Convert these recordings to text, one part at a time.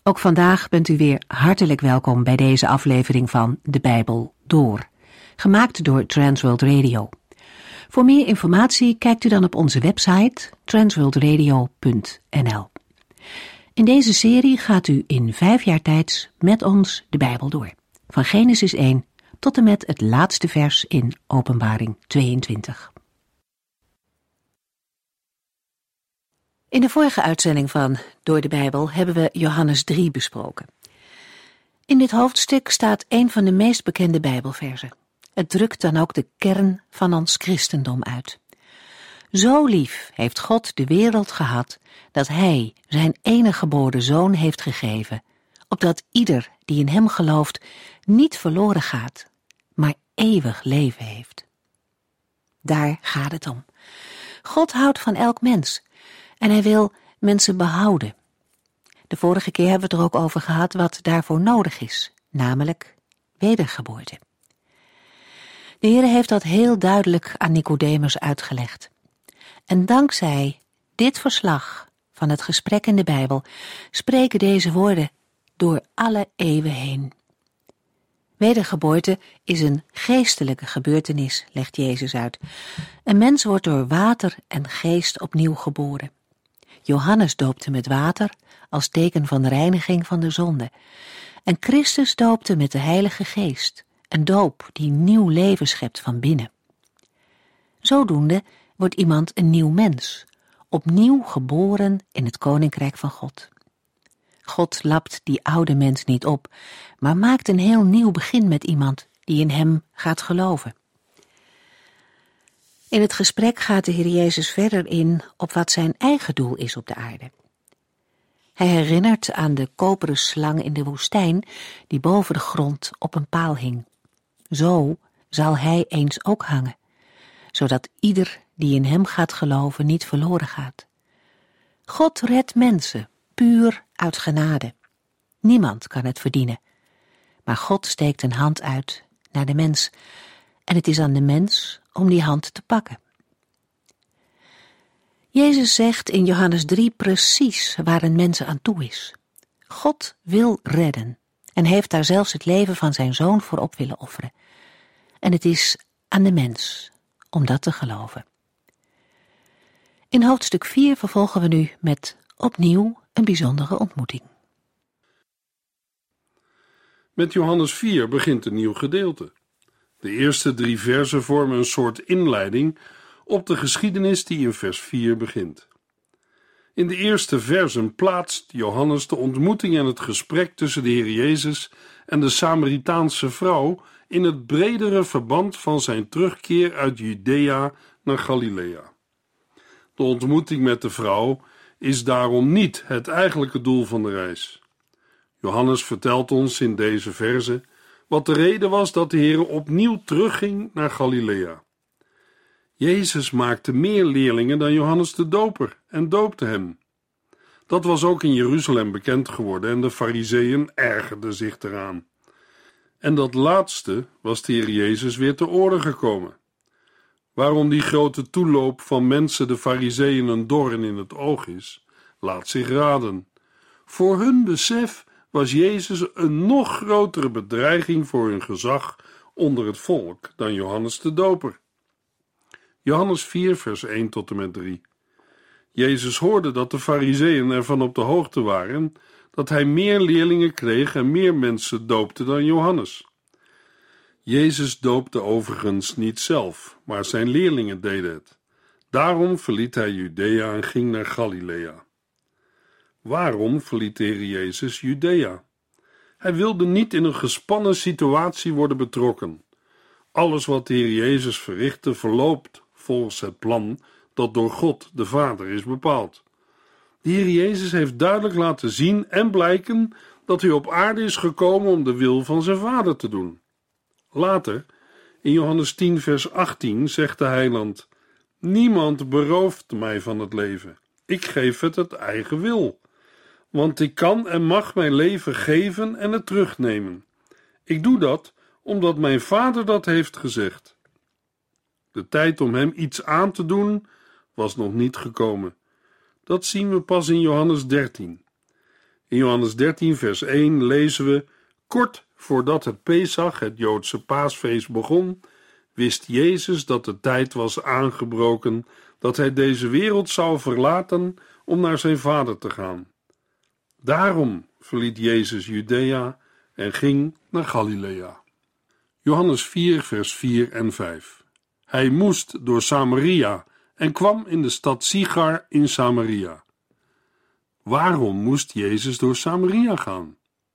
Ook vandaag bent u weer hartelijk welkom bij deze aflevering van De Bijbel Door, gemaakt door Transworld Radio. Voor meer informatie kijkt u dan op onze website transworldradio.nl. In deze serie gaat u in 5 jaar tijd met ons de Bijbel door, van Genesis 1 tot en met het laatste vers in Openbaring 22. In de vorige uitzending van Door de Bijbel hebben we Johannes 3 besproken. In dit hoofdstuk staat een van de meest bekende Bijbelverzen. Het drukt dan ook de kern van ons christendom uit. Zo lief heeft God de wereld gehad, dat Hij zijn enige geboren Zoon heeft gegeven, opdat ieder die in Hem gelooft niet verloren gaat, maar eeuwig leven heeft. Daar gaat het om. God houdt van elk mens en Hij wil mensen behouden. De vorige keer hebben we het er ook over gehad wat daarvoor nodig is, namelijk wedergeboorte. De Heer heeft dat heel duidelijk aan Nicodemus uitgelegd. En dankzij dit verslag van het gesprek in de Bijbel spreken deze woorden door alle eeuwen heen. Wedergeboorte is een geestelijke gebeurtenis, legt Jezus uit. Een mens wordt door water en geest opnieuw geboren. Johannes doopte met water als teken van de reiniging van de zonde. En Christus doopte met de Heilige Geest, een doop die nieuw leven schept van binnen. Zodoende wordt iemand een nieuw mens, opnieuw geboren in het Koninkrijk van God. God lapt die oude mens niet op, maar maakt een heel nieuw begin met iemand die in hem gaat geloven. In het gesprek gaat de Heer Jezus verder in op wat zijn eigen doel is op de aarde. Hij herinnert aan de koperen slang in de woestijn die boven de grond op een paal hing. Zo zal hij eens ook hangen, zodat ieder die in hem gaat geloven niet verloren gaat. God redt mensen, puur uit genade. Niemand kan het verdienen. Maar God steekt een hand uit naar de mens en het is aan de mens om die hand te pakken. Jezus zegt in Johannes 3 precies waar een mens aan toe is. God wil redden en heeft daar zelfs het leven van zijn Zoon voor op willen offeren. En het is aan de mens om dat te geloven. In hoofdstuk 4 vervolgen we nu met opnieuw een bijzondere ontmoeting. Met Johannes 4 begint een nieuw gedeelte. De eerste 3 versen vormen een soort inleiding op de geschiedenis die in vers 4 begint. In de eerste versen plaatst Johannes de ontmoeting en het gesprek tussen de Heer Jezus en de Samaritaanse vrouw in het bredere verband van zijn terugkeer uit Judea naar Galilea. De ontmoeting met de vrouw is daarom niet het eigenlijke doel van de reis. Johannes vertelt ons in deze verse wat de reden was dat de Heer opnieuw terugging naar Galilea. Jezus maakte meer leerlingen dan Johannes de Doper en doopte hem. Dat was ook in Jeruzalem bekend geworden en de Farizeeën ergerden zich eraan. En dat laatste was de Heer Jezus weer ter orde gekomen. Waarom die grote toeloop van mensen de Farizeeën een doorn in het oog is, laat zich raden. Voor hun besef was Jezus een nog grotere bedreiging voor hun gezag onder het volk dan Johannes de Doper. Johannes 4 vers 1 tot en met 3. Jezus hoorde dat de Farizeeën ervan op de hoogte waren dat hij meer leerlingen kreeg en meer mensen doopte dan Johannes. Jezus doopte overigens niet zelf, maar zijn leerlingen deden het. Daarom verliet hij Judea en ging naar Galilea. Waarom verliet de Heer Jezus Judea? Hij wilde niet in een gespannen situatie worden betrokken. Alles wat de Heer Jezus verrichtte verloopt volgens het plan dat door God de Vader is bepaald. De Heer Jezus heeft duidelijk laten zien en blijken dat hij op aarde is gekomen om de wil van zijn Vader te doen. Later, in Johannes 10 vers 18, zegt de Heiland: niemand berooft mij van het leven. Ik geef het eigen wil. Want ik kan en mag mijn leven geven en het terugnemen. Ik doe dat omdat mijn Vader dat heeft gezegd. De tijd om hem iets aan te doen was nog niet gekomen. Dat zien we pas in Johannes 13. In Johannes 13 vers 1 lezen we: kort voordat het Pesach, het Joodse paasfeest, begon, wist Jezus dat de tijd was aangebroken dat hij deze wereld zou verlaten om naar zijn Vader te gaan. Daarom verliet Jezus Judea en ging naar Galilea. Johannes 4 vers 4 en 5. Hij moest door Samaria en kwam in de stad Sichar in Samaria. Waarom moest Jezus door Samaria gaan?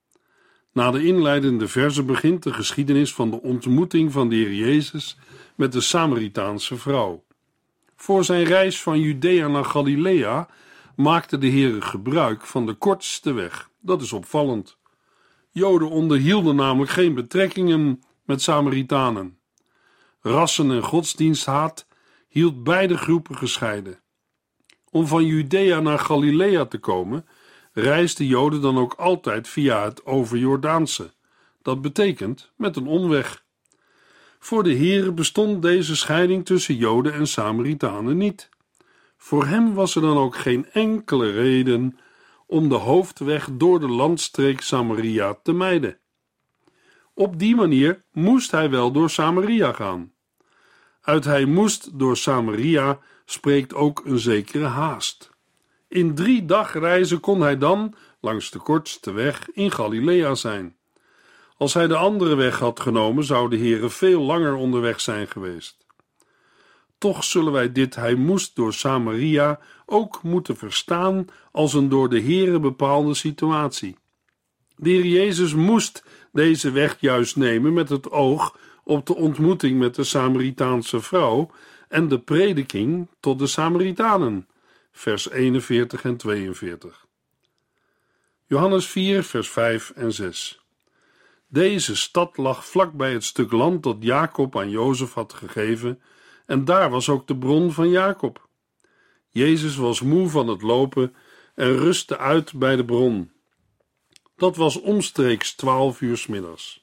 Na de inleidende verse begint de geschiedenis van de ontmoeting van de Heer Jezus met de Samaritaanse vrouw. Voor zijn reis van Judea naar Galilea maakte de Heer gebruik van de kortste weg. Dat is opvallend. Joden onderhielden namelijk geen betrekkingen met Samaritanen. Rassen- en godsdiensthaat hield beide groepen gescheiden. Om van Judea naar Galilea te komen, reisden Joden dan ook altijd via het overjordaanse. Dat betekent met een omweg. Voor de Heere bestond deze scheiding tussen Joden en Samaritanen niet. Voor hem was er dan ook geen enkele reden om de hoofdweg door de landstreek Samaria te mijden. Op die manier moest hij wel door Samaria gaan. Uit hij moest door Samaria spreekt ook een zekere haast. In 3 dagreizen kon hij dan, langs de kortste weg, in Galilea zijn. Als hij de andere weg had genomen, zou de Heere veel langer onderweg zijn geweest. Toch zullen wij dit hij moest door Samaria ook moeten verstaan als een door de Heere bepaalde situatie. De Heer Jezus moest deze weg juist nemen met het oog op de ontmoeting met de Samaritaanse vrouw en de prediking tot de Samaritanen, vers 41 en 42. Johannes 4, vers 5 en 6. Deze stad lag vlakbij het stuk land dat Jacob aan Jozef had gegeven, en daar was ook de bron van Jacob. Jezus was moe van het lopen en rustte uit bij de bron. Dat was omstreeks 12 uur 's middags.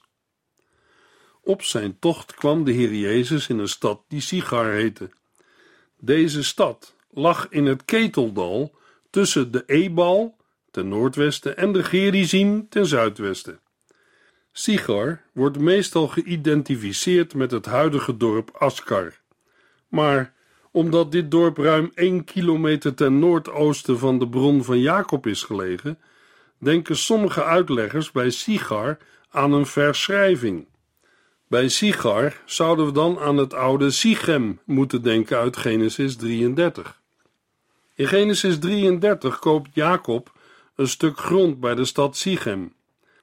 Op zijn tocht kwam de Heer Jezus in een stad die Sichar heette. Deze stad lag in het Keteldal tussen de Ebal ten noordwesten en de Gerizim ten zuidwesten. Sichar wordt meestal geïdentificeerd met het huidige dorp Askar. Maar omdat dit dorp ruim 1 kilometer ten noordoosten van de bron van Jacob is gelegen, denken sommige uitleggers bij Sichar aan een verschrijving. Bij Sichar zouden we dan aan het oude Sichem moeten denken uit Genesis 33. In Genesis 33 koopt Jacob een stuk grond bij de stad Sichem.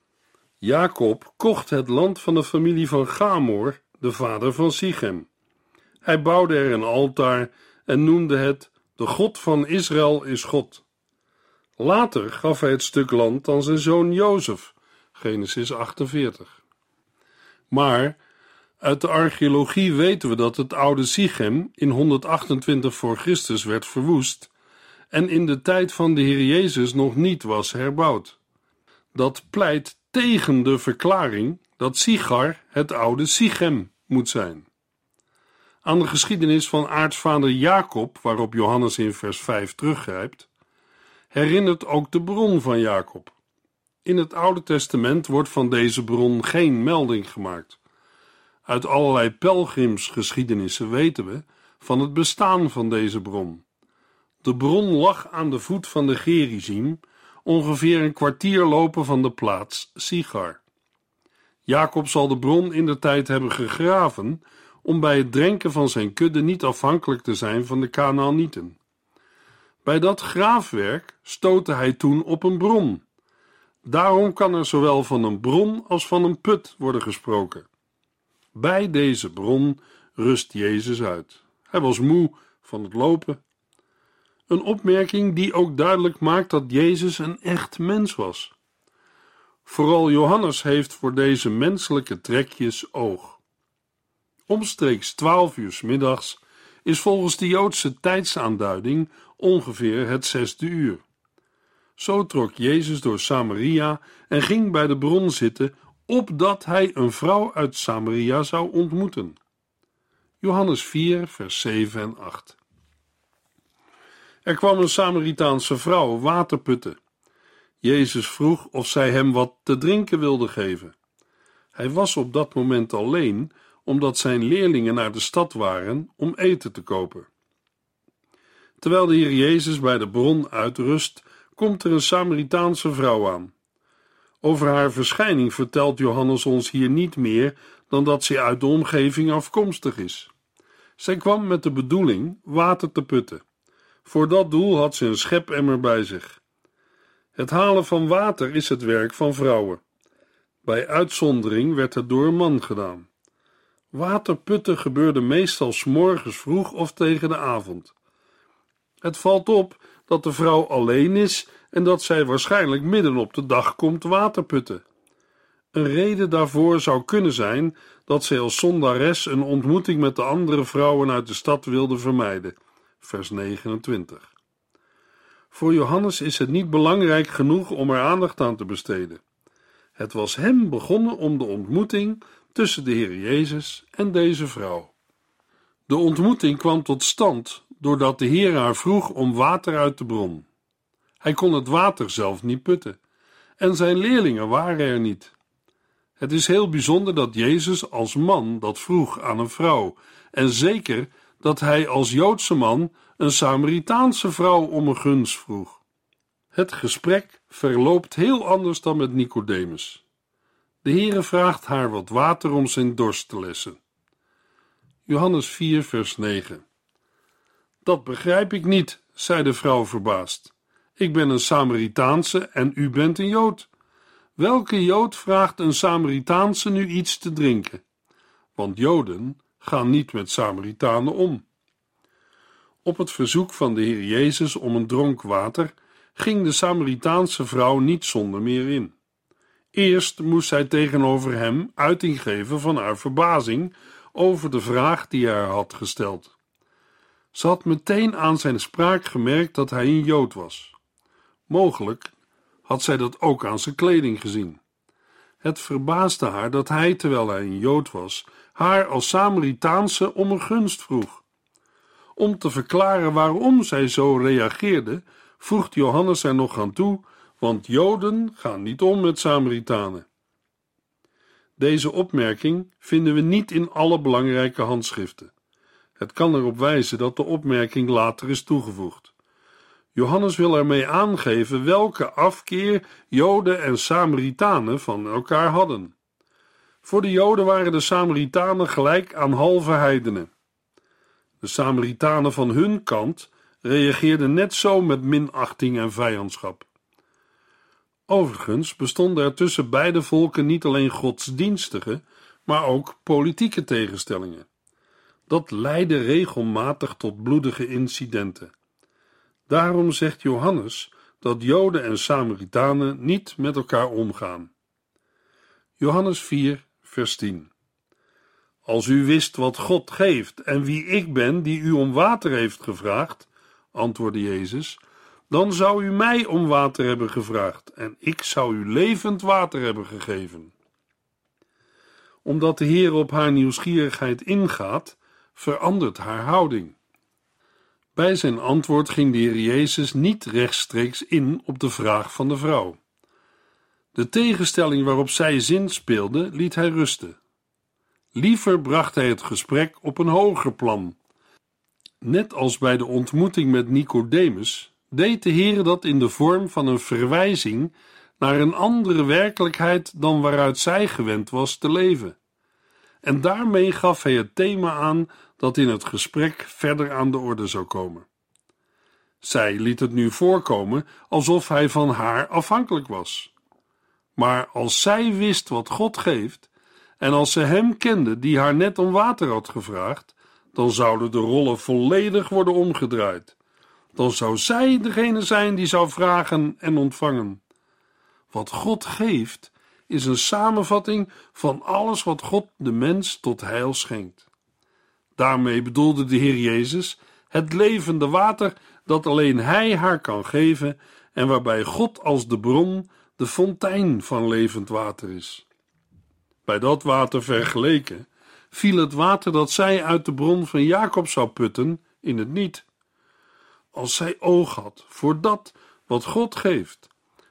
Jacob kocht het land van de familie van Gamor, de vader van Sichem. Hij bouwde er een altaar en noemde het: de God van Israël is God. Later gaf hij het stuk land aan zijn zoon Jozef, Genesis 48. Maar uit de archeologie weten we dat het oude Sichem in 128 voor Christus werd verwoest en in de tijd van de Heer Jezus nog niet was herbouwd. Dat pleit tegen de verklaring dat Sichar het oude Sichem moet zijn. Aan de geschiedenis van aartsvader Jacob, waarop Johannes in vers 5 teruggrijpt, herinnert ook de bron van Jacob. In het Oude Testament wordt van deze bron geen melding gemaakt. Uit allerlei pelgrimsgeschiedenissen weten we van het bestaan van deze bron. De bron lag aan de voet van de Gerizim, ongeveer een kwartier lopen van de plaats Sichar. Jacob zal de bron indertijd hebben gegraven om bij het drenken van zijn kudde niet afhankelijk te zijn van de Kanaanieten. Bij dat graafwerk stootte hij toen op een bron. Daarom kan er zowel van een bron als van een put worden gesproken. Bij deze bron rust Jezus uit. Hij was moe van het lopen. Een opmerking die ook duidelijk maakt dat Jezus een echt mens was. Vooral Johannes heeft voor deze menselijke trekjes oog. Omstreeks 12 uur 's middags is volgens de Joodse tijdsaanduiding ongeveer het 6e uur. Zo trok Jezus door Samaria en ging bij de bron zitten, opdat hij een vrouw uit Samaria zou ontmoeten. Johannes 4, vers 7 en 8. Er kwam een Samaritaanse vrouw water putten. Jezus vroeg of zij hem wat te drinken wilde geven. Hij was op dat moment alleen, omdat zijn leerlingen naar de stad waren om eten te kopen. Terwijl de Heer Jezus bij de bron uitrust, komt er een Samaritaanse vrouw aan. Over haar verschijning vertelt Johannes ons hier niet meer dan dat ze uit de omgeving afkomstig is. Zij kwam met de bedoeling water te putten. Voor dat doel had ze een schepemmer bij zich. Het halen van water is het werk van vrouwen. Bij uitzondering werd het door een man gedaan. Waterputten gebeurde meestal 's morgens vroeg of tegen de avond. Het valt op dat de vrouw alleen is en dat zij waarschijnlijk midden op de dag komt waterputten. Een reden daarvoor zou kunnen zijn dat zij als zondares een ontmoeting met de andere vrouwen uit de stad wilde vermijden. Vers 29. Voor Johannes is het niet belangrijk genoeg om er aandacht aan te besteden. Het was hem begonnen om de ontmoeting tussen de Heer Jezus en deze vrouw. De ontmoeting kwam tot stand doordat de Heer haar vroeg om water uit de bron. Hij kon het water zelf niet putten en zijn leerlingen waren er niet. Het is heel bijzonder dat Jezus als man dat vroeg aan een vrouw en zeker dat hij als Joodse man een Samaritaanse vrouw om een gunst vroeg. Het gesprek verloopt heel anders dan met Nicodemus. De Heere vraagt haar wat water om zijn dorst te lessen. Johannes 4 vers 9. Dat begrijp ik niet, zei de vrouw verbaasd. Ik ben een Samaritaanse en u bent een Jood. Welke Jood vraagt een Samaritaanse nu iets te drinken? Want Joden gaan niet met Samaritanen om. Op het verzoek van de Heer Jezus om een dronk water ging de Samaritaanse vrouw niet zonder meer in. Eerst moest zij tegenover hem uiting geven van haar verbazing over de vraag die hij haar had gesteld. Ze had meteen aan zijn spraak gemerkt dat hij een Jood was. Mogelijk had zij dat ook aan zijn kleding gezien. Het verbaasde haar dat hij, terwijl hij een Jood was, haar als Samaritaanse om een gunst vroeg. Om te verklaren waarom zij zo reageerde, voegt Johannes er nog aan toe, want Joden gaan niet om met Samaritanen. Deze opmerking vinden we niet in alle belangrijke handschriften. Het kan erop wijzen dat de opmerking later is toegevoegd. Johannes wil ermee aangeven welke afkeer Joden en Samaritanen van elkaar hadden. Voor de Joden waren de Samaritanen gelijk aan halve heidenen. De Samaritanen van hun kant reageerden net zo met minachting en vijandschap. Overigens bestonden er tussen beide volken niet alleen godsdienstige, maar ook politieke tegenstellingen. Dat leidde regelmatig tot bloedige incidenten. Daarom zegt Johannes dat Joden en Samaritanen niet met elkaar omgaan. Johannes 4, vers 10. Als u wist wat God geeft en wie ik ben die u om water heeft gevraagd, antwoordde Jezus, dan zou u mij om water hebben gevraagd en ik zou u levend water hebben gegeven. Omdat de Heer op haar nieuwsgierigheid ingaat, verandert haar houding. Bij zijn antwoord ging de Heer Jezus niet rechtstreeks in op de vraag van de vrouw. De tegenstelling waarop zij zinspeelde, liet hij rusten. Liever bracht hij het gesprek op een hoger plan. Net als bij de ontmoeting met Nicodemus, deed de Heer dat in de vorm van een verwijzing naar een andere werkelijkheid dan waaruit zij gewend was te leven. En daarmee gaf hij het thema aan dat in het gesprek verder aan de orde zou komen. Zij liet het nu voorkomen alsof hij van haar afhankelijk was. Maar als zij wist wat God geeft en als ze hem kende die haar net om water had gevraagd, dan zouden de rollen volledig worden omgedraaid. Dan zou zij degene zijn die zou vragen en ontvangen. Wat God geeft is een samenvatting van alles wat God de mens tot heil schenkt. Daarmee bedoelde de Heer Jezus het levende water dat alleen Hij haar kan geven en waarbij God als de bron, de fontein van levend water is. Bij dat water vergeleken viel het water dat zij uit de bron van Jacob zou putten in het niet. Als zij oog had voor dat wat God geeft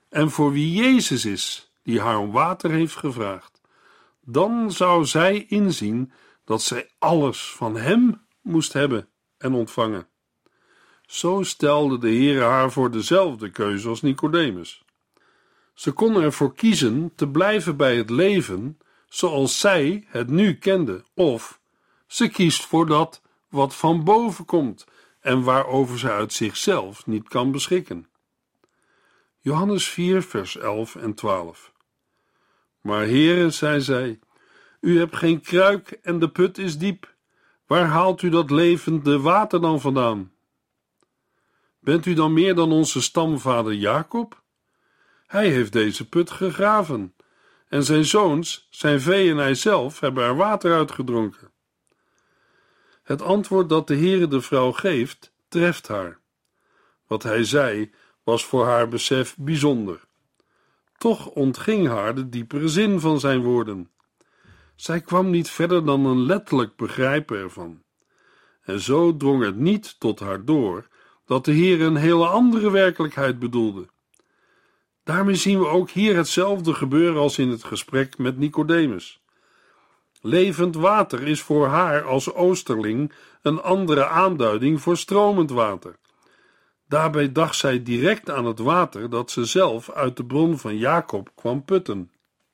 en voor wie Jezus is, die haar om water heeft gevraagd, dan zou zij inzien dat zij alles van hem moest hebben en ontvangen. Zo stelde de Heere haar voor dezelfde keuze als Nicodemus. Ze kon ervoor kiezen te blijven bij het leven zoals zij het nu kende, of ze kiest voor dat wat van boven komt en waarover ze uit zichzelf niet kan beschikken. Johannes 4, vers 11 en 12. Maar Heere, zei zij, u hebt geen kruik en de put is diep. Waar haalt u dat levende water dan vandaan? Bent u dan meer dan onze stamvader Jacob? Hij heeft deze put gegraven, en zijn zoons, zijn vee en hij zelf hebben er water uitgedronken. Het antwoord dat de Heere de vrouw geeft, treft haar. Wat hij zei, was voor haar besef bijzonder. Toch ontging haar de diepere zin van zijn woorden. Zij kwam niet verder dan een letterlijk begrijpen ervan. En zo drong het niet tot haar door dat de Heer een hele andere werkelijkheid bedoelde. Daarmee zien we ook hier hetzelfde gebeuren als in het gesprek met Nicodemus. Levend water is voor haar als Oosterling een andere aanduiding voor stromend water. Daarbij dacht zij direct aan het water dat ze zelf uit de bron van Jacob kwam putten.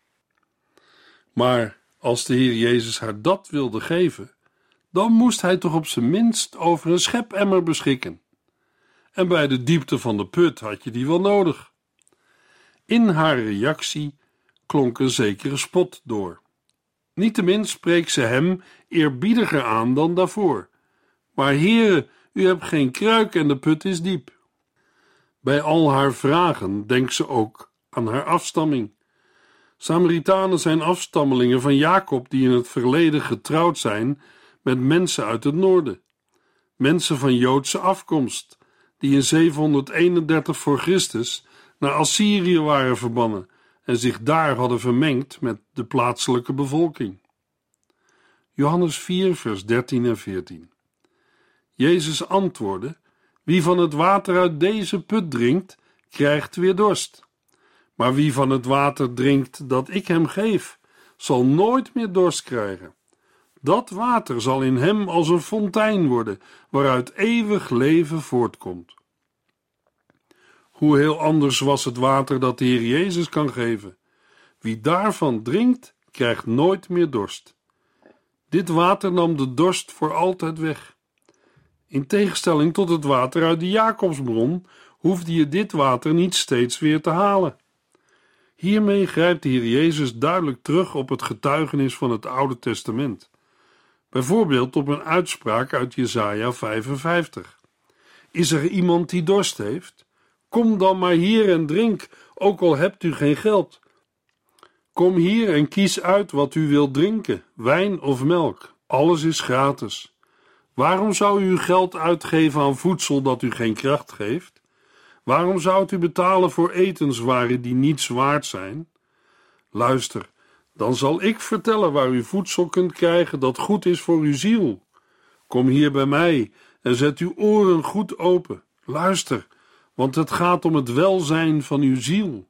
Maar als de Heer Jezus haar dat wilde geven, dan moest hij toch op zijn minst over een schepemmer beschikken. En bij de diepte van de put had je die wel nodig. In haar reactie klonk een zekere spot door. Niettemin spreekt ze hem eerbiediger aan dan daarvoor. Maar Heere, u hebt geen kruik en de put is diep. Bij al haar vragen denkt ze ook aan haar afstamming. Samaritanen zijn afstammelingen van Jacob die in het verleden getrouwd zijn met mensen uit het noorden. Mensen van Joodse afkomst, die in 731 voor Christus naar Assyrië waren verbannen en zich daar hadden vermengd met de plaatselijke bevolking. Johannes 4, vers 13 en 14. Jezus antwoordde, wie van het water uit deze put drinkt, krijgt weer dorst. Maar wie van het water drinkt dat ik hem geef, zal nooit meer dorst krijgen. Dat water zal in hem als een fontein worden, waaruit eeuwig leven voortkomt. Hoe heel anders was het water dat de Heer Jezus kan geven. Wie daarvan drinkt, krijgt nooit meer dorst. Dit water nam de dorst voor altijd weg. In tegenstelling tot het water uit de Jacobsbron, hoefde je dit water niet steeds weer te halen. Hiermee grijpt de Heer Jezus duidelijk terug op het getuigenis van het Oude Testament. Bijvoorbeeld op een uitspraak uit Jesaja 55. Is er iemand die dorst heeft? Kom dan maar hier en drink, ook al hebt u geen geld. Kom hier en kies uit wat u wilt drinken, wijn of melk. Alles is gratis. Waarom zou u uw geld uitgeven aan voedsel dat u geen kracht geeft? Waarom zou u betalen voor etenswaren die niets waard zijn? Luister, dan zal ik vertellen waar u voedsel kunt krijgen dat goed is voor uw ziel. Kom hier bij mij en zet uw oren goed open. Luister, want het gaat om het welzijn van uw ziel.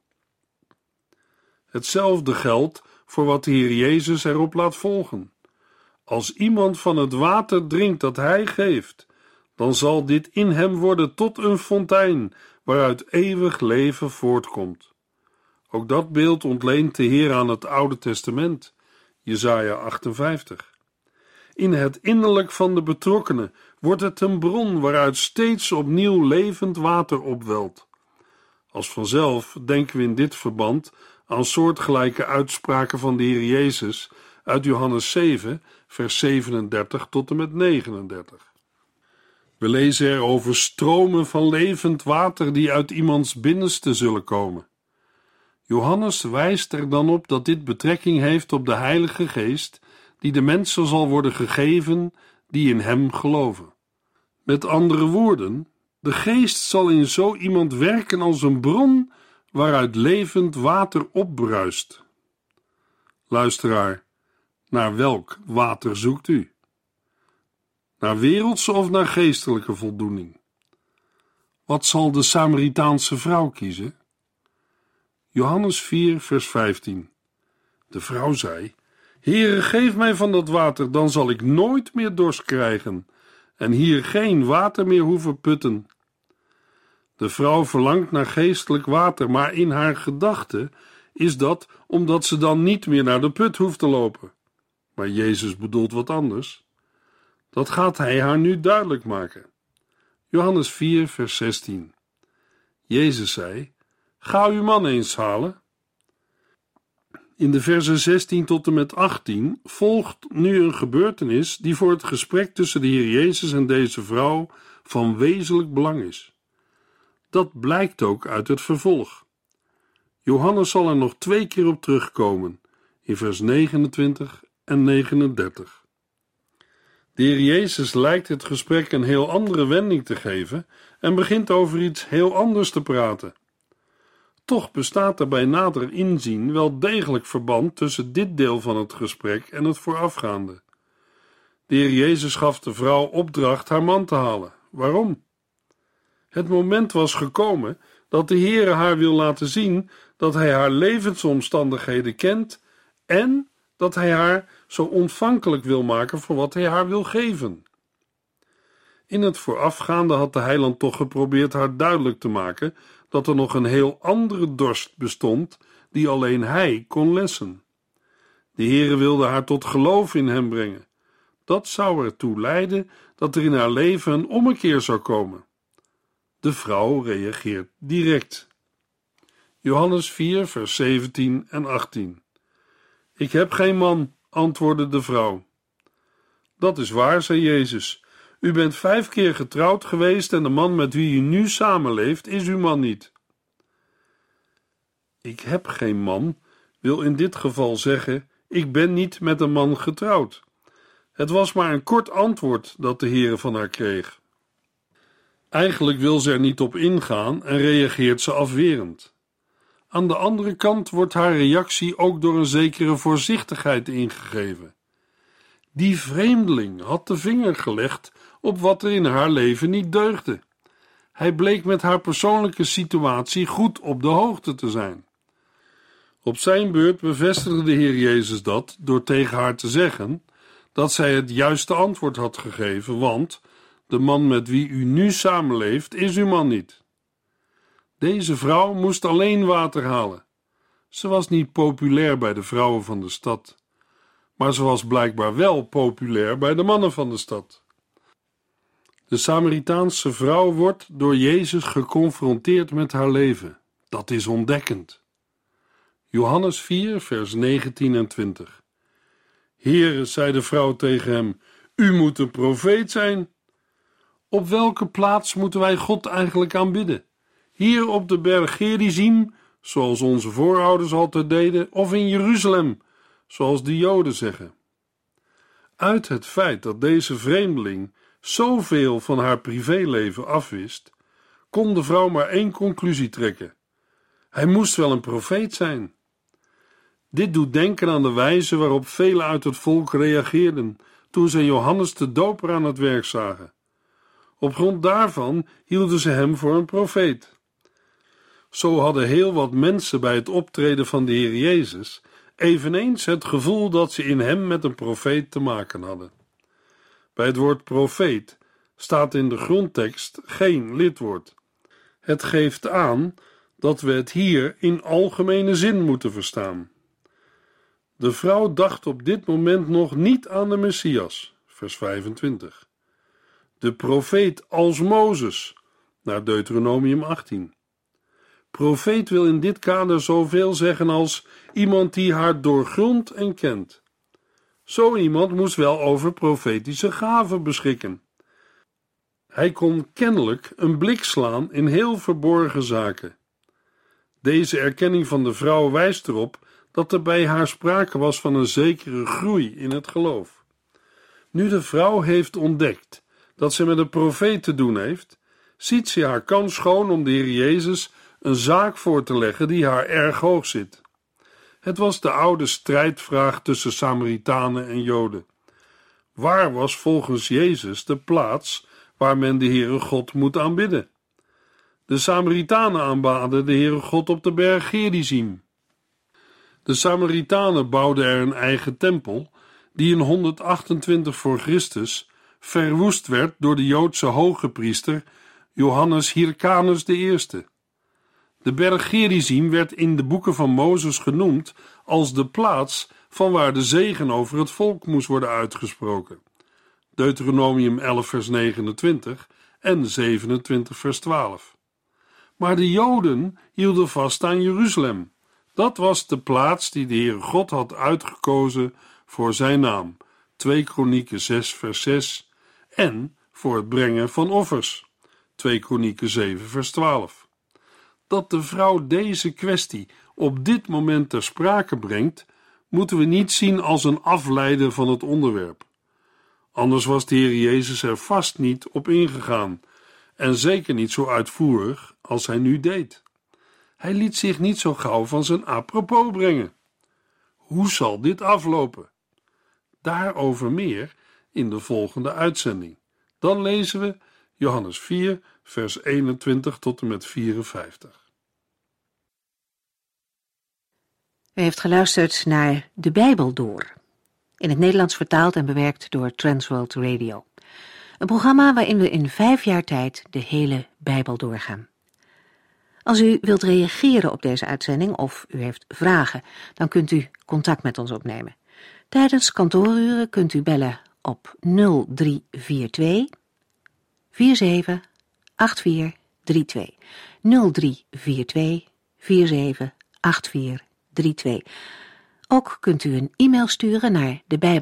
Hetzelfde geldt voor wat de Heer Jezus erop laat volgen. Als iemand van het water drinkt dat hij geeft, dan zal dit in hem worden tot een fontein, waaruit eeuwig leven voortkomt. Ook dat beeld ontleent de Heer aan het Oude Testament, Jesaja 58. In het innerlijk van de betrokkenen wordt het een bron waaruit steeds opnieuw levend water opwelt. Als vanzelf denken we in dit verband aan soortgelijke uitspraken van de Heer Jezus uit Johannes 7, vers 37 tot en met 39. We lezen er over stromen van levend water die uit iemands binnenste zullen komen. Johannes wijst er dan op dat dit betrekking heeft op de Heilige Geest, die de mensen zal worden gegeven die in hem geloven. Met andere woorden, de Geest zal in zo iemand werken als een bron waaruit levend water opbruist. Luisteraar, naar welk water zoekt u? Naar wereldse of naar geestelijke voldoening? Wat zal de Samaritaanse vrouw kiezen? Johannes 4, vers 15. De vrouw zei: Heere, geef mij van dat water, dan zal ik nooit meer dorst krijgen en hier geen water meer hoeven putten. De vrouw verlangt naar geestelijk water, maar in haar gedachten is dat omdat ze dan niet meer naar de put hoeft te lopen. Maar Jezus bedoelt wat anders. Dat gaat hij haar nu duidelijk maken. Johannes 4, vers 16. Jezus zei: Ga uw man eens halen. In de versen 16 tot en met 18 volgt nu een gebeurtenis die voor het gesprek tussen de Heer Jezus en deze vrouw van wezenlijk belang is. Dat blijkt ook uit het vervolg. Johannes zal er nog 2 keer op terugkomen, in vers 29 en 39. De Heer Jezus lijkt het gesprek een heel andere wending te geven en begint over iets heel anders te praten. Toch bestaat er bij nader inzien wel degelijk verband tussen dit deel van het gesprek en het voorafgaande. De Heer Jezus gaf de vrouw opdracht haar man te halen. Waarom? Het moment was gekomen dat de Heere haar wil laten zien dat hij haar levensomstandigheden kent en dat hij haar zo ontvankelijk wil maken voor wat hij haar wil geven. In het voorafgaande had de heiland toch geprobeerd haar duidelijk te maken dat er nog een heel andere dorst bestond die alleen hij kon lessen. De Heere wilde haar tot geloof in hem brengen. Dat zou ertoe leiden dat er in haar leven een ommekeer zou komen. De vrouw reageert direct. Johannes 4, vers 17 en 18. Ik heb geen man, antwoordde de vrouw. Dat is waar, zei Jezus. U bent 5 keer getrouwd geweest en de man met wie u nu samenleeft is uw man niet. Ik heb geen man wil in dit geval zeggen, ik ben niet met een man getrouwd. Het was maar een kort antwoord dat de Heere van haar kreeg. Eigenlijk wil ze er niet op ingaan en reageert ze afwerend. Aan de andere kant wordt haar reactie ook door een zekere voorzichtigheid ingegeven. Die vreemdeling had de vinger gelegd op wat er in haar leven niet deugde. Hij bleek met haar persoonlijke situatie goed op de hoogte te zijn. Op zijn beurt bevestigde de Heer Jezus dat door tegen haar te zeggen dat zij het juiste antwoord had gegeven, want de man met wie u nu samenleeft is uw man niet. Deze vrouw moest alleen water halen. Ze was niet populair bij de vrouwen van de stad, maar ze was blijkbaar wel populair bij de mannen van de stad. De Samaritaanse vrouw wordt door Jezus geconfronteerd met haar leven. Dat is ontdekkend. Johannes 4, vers 19 en 20. Heere, zei de vrouw tegen hem, u moet een profeet zijn. Op welke plaats moeten wij God eigenlijk aanbidden? Hier op de berg Gerizim, zoals onze voorouders altijd deden, of in Jeruzalem, zoals de Joden zeggen. Uit het feit dat deze vreemdeling zoveel van haar privéleven afwist, kon de vrouw maar 1 conclusie trekken. Hij moest wel een profeet zijn. Dit doet denken aan de wijze waarop velen uit het volk reageerden toen ze Johannes de Doper aan het werk zagen. Op grond daarvan hielden ze hem voor een profeet. Zo hadden heel wat mensen bij het optreden van de Heer Jezus eveneens het gevoel dat ze in hem met een profeet te maken hadden. Bij het woord profeet staat in de grondtekst geen lidwoord. Het geeft aan dat we het hier in algemene zin moeten verstaan. De vrouw dacht op dit moment nog niet aan de Messias, vers 25. De profeet als Mozes, naar Deuteronomium 18. Profeet wil in dit kader zoveel zeggen als iemand die haar doorgrondt en kent. Zo iemand moest wel over profetische gaven beschikken. Hij kon kennelijk een blik slaan in heel verborgen zaken. Deze erkenning van de vrouw wijst erop dat er bij haar sprake was van een zekere groei in het geloof. Nu de vrouw heeft ontdekt dat ze met een profeet te doen heeft, ziet ze haar kans schoon om de Heer Jezus een zaak voor te leggen die haar erg hoog zit. Het was de oude strijdvraag tussen Samaritanen en Joden. Waar was volgens Jezus de plaats waar men de Heere God moet aanbidden? De Samaritanen aanbaden de Heere God op de berg Gerizim. De Samaritanen bouwden er een eigen tempel, die in 128 voor Christus verwoest werd door de Joodse hogepriester Johannes Hyrcanus I. De berg Gerizim werd in de boeken van Mozes genoemd als de plaats van waar de zegen over het volk moest worden uitgesproken. Deuteronomium 11 vers 29 en 27 vers 12. Maar de Joden hielden vast aan Jeruzalem. Dat was de plaats die de Heere God had uitgekozen voor zijn naam. 2 Kronieken 6 vers 6 en voor het brengen van offers. 2 Kronieken 7 vers 12. Dat de vrouw deze kwestie op dit moment ter sprake brengt, moeten we niet zien als een afleiden van het onderwerp. Anders was de Heer Jezus er vast niet op ingegaan en zeker niet zo uitvoerig als hij nu deed. Hij liet zich niet zo gauw van zijn apropos brengen. Hoe zal dit aflopen? Daarover meer in de volgende uitzending. Dan lezen we Johannes 4, vers 21 tot en met 54. U heeft geluisterd naar De Bijbel Door, in het Nederlands vertaald en bewerkt door Transworld Radio. Een programma waarin we in 5 jaar tijd de hele Bijbel doorgaan. Als u wilt reageren op deze uitzending of u heeft vragen, dan kunt u contact met ons opnemen. Tijdens kantooruren kunt u bellen op 0342 47 8432. 0342 47 8432. Ook kunt u een e-mail sturen naar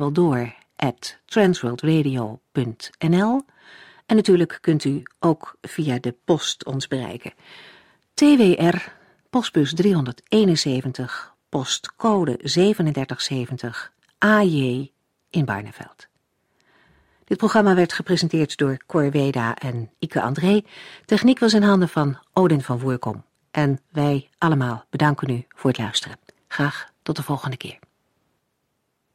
debijbeldoor@transworldradio.nl en natuurlijk kunt u ook via de post ons bereiken. TWR, postbus 371, postcode 3770, AJ in Barneveld. Dit programma werd gepresenteerd door Cor Weda en Ike André. Techniek was in handen van Odin van Voerkom. En wij allemaal bedanken u voor het luisteren. Graag tot de volgende keer.